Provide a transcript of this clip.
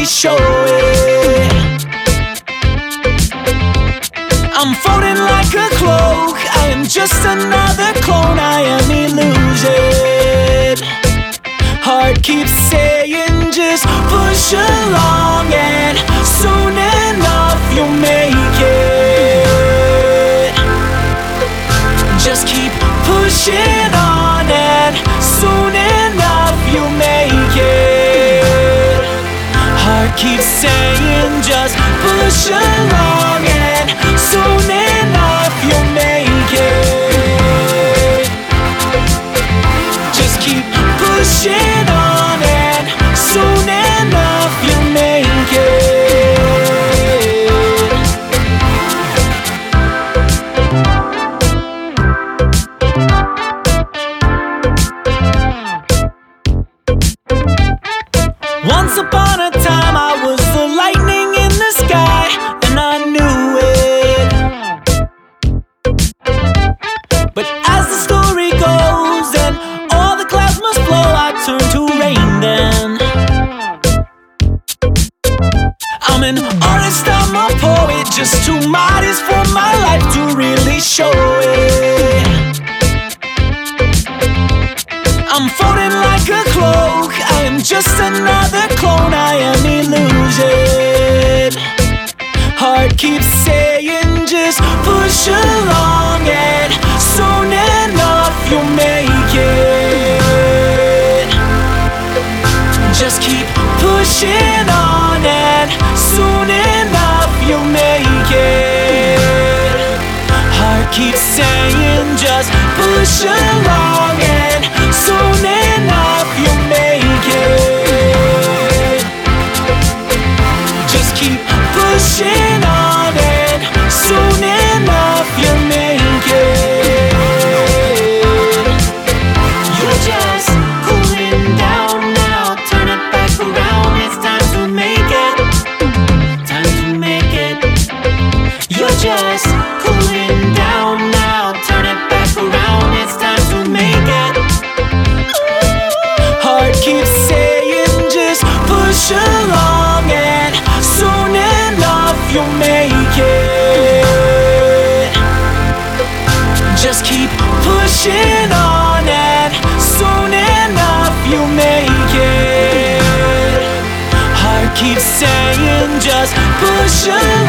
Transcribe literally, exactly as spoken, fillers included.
really show it. I'm folding like a cloak, I am just another clone, I am illusion. Heart keeps saying just push along, and soon enough you'll make it. Just keep pushing on, and soon enough you'll make it. Heart keeps saying just push along, and soon enough you'll make it. Just keep pushing on, and soon enough you'll make it. Once upon a time I was the lightning in the sky, and I knew it. But as the story goes, and all the clouds must flow, I turn to rain then. I'm an artist, I'm a poet, just too modest for my life to really show it. I'm folding like a cloak, I am just another clone, I am illusion. Heart keeps saying just push along, and soon enough you'll make it. Just keep pushing on, and soon enough you'll make it. Heart keeps saying just push along, and soon enough you'll make it. Just keep pushing on, and soon enough you'll make it. You're just cooling down now, turn it back around, it's time to make it. Time to make it. You're just cooling down now, turn it back around, it's time to make it. Heart keeps saying just push along, and soon enough you'll make it. Just keep pushing on, and soon enough you'll make it. Heart keeps saying just push along.